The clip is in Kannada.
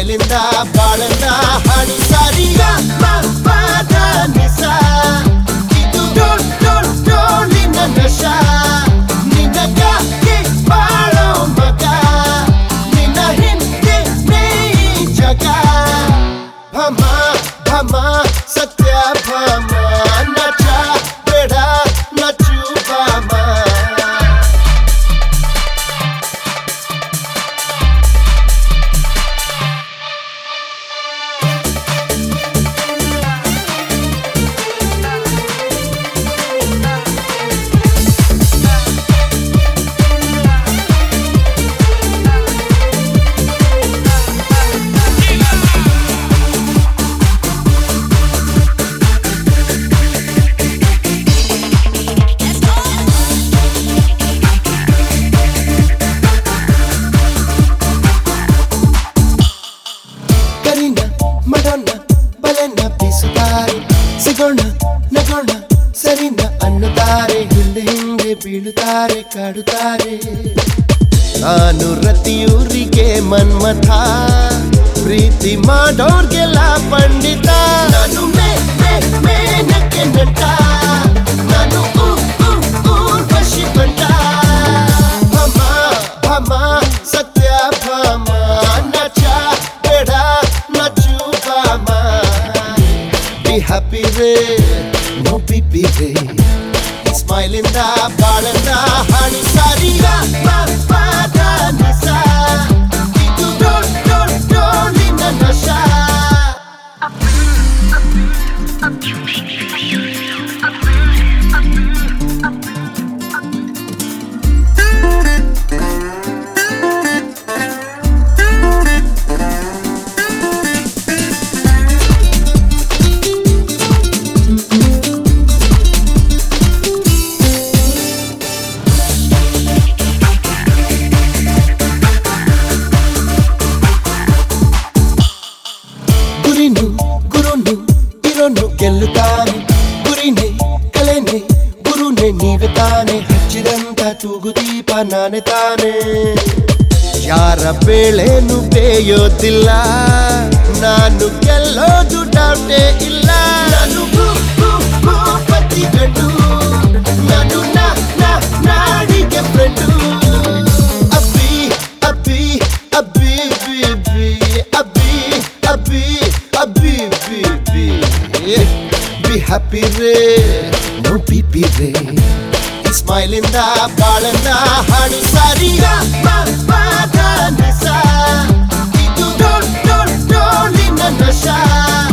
ಸ್ಮೈಲಿಂದ ಬಾಳನ್ನ ಹಾಡು ಸಾರಿಯ ಪಾದ ನಿಸ ಇದು ಡೋಲಿನ ನಶ ನಿನಗಾಗಿ ಬಾಳೋ ಮಗ ನಿನ್ನ ಹಿಂದೆ ನೀ ಜಗ ಭಮ ಭಮ ಸತ್ಯ ಭಮ ನಚ ಬೇಡ ನಚು ಭಮ ಮಡೋಣ ಬಲೆನ ಬೀಸುತ್ತಾರೆ ಸಿಗೋಣ ನಗೋಣ ಸರಿನ ಅನ್ನುತ್ತಾರೆ ಹಿಂದೆ ಹಿಂದೆ ಬೀಳುತ್ತಾರೆ ಕಾಡುತ್ತಾರೆ ನಾನು ರತಿಯೂರಿಗೆ ಮನ್ಮಥ ಪ್ರೀತಿ ಮಾಡೋರ್ಗೆಲ್ಲ ಪಂಡಿತ ನಾನು ಮೇನಕ್ಕೆ ನಟ ನಾನು ಊರ್ವಶಿ ಬಂಟ ಭಮ ಭಮ ಸತ್ಯ ಭಮ ನಚ ಬೇಡ ನಚು ಭಮ ಬಿ ಹ್ಯಾಪಿ ರೇ ನೋ ಬಿ ರೇ ಸ್ಮೈಲಿಂದ ಬಾಳನ್ನ ಹಾಡು ಸಾರಿಯ ಪಾದ ನಿಸ ಇದು ಡೋಲಿನ ನಶ ಗುರುನು ಇರೋನು ಗೆಲ್ಲುತ್ತಾನೆ ಗುರಿನೇ ಕಲೆನೆ ಗುರುನೇ ನೀವೆ ತಾನೆ ಹಚ್ಚಿದಂತ ತೂಗುದೀಪ ನಾನೇ ತಾನೆ ಯಾರ ಬೇಳೆನು ಬೇಯೋದಿಲ್ಲ ನಾನು ಗೆಲ್ಲೋದು ಡೌಟೇ ಇಲ್ಲ ನಾನು ಭೂಪತಿ ಗಂಡು ನಾನು ನಾಡಿಗೆ ಫ್ರೆಂಡು ಅಬ್ಬಿ ಅಬ್ಬಿ ಅಬ್ಬಿ ಬಿ ಅಬ್ಬಿ ಅಬ್ಬಿ ಅಬ್ಬಿ ಬಿ ಹ್ಯಾಪಿ ರೇ ನೋ ಬಿ ರೇ ಸ್ಮೈಲಿಂದ ಬಾಳನ್ನ ಹಾಡು ಸಾರಿಯ ಪಾದ ನಿಸ ಇದು ಡೋಲಿನ ನಶ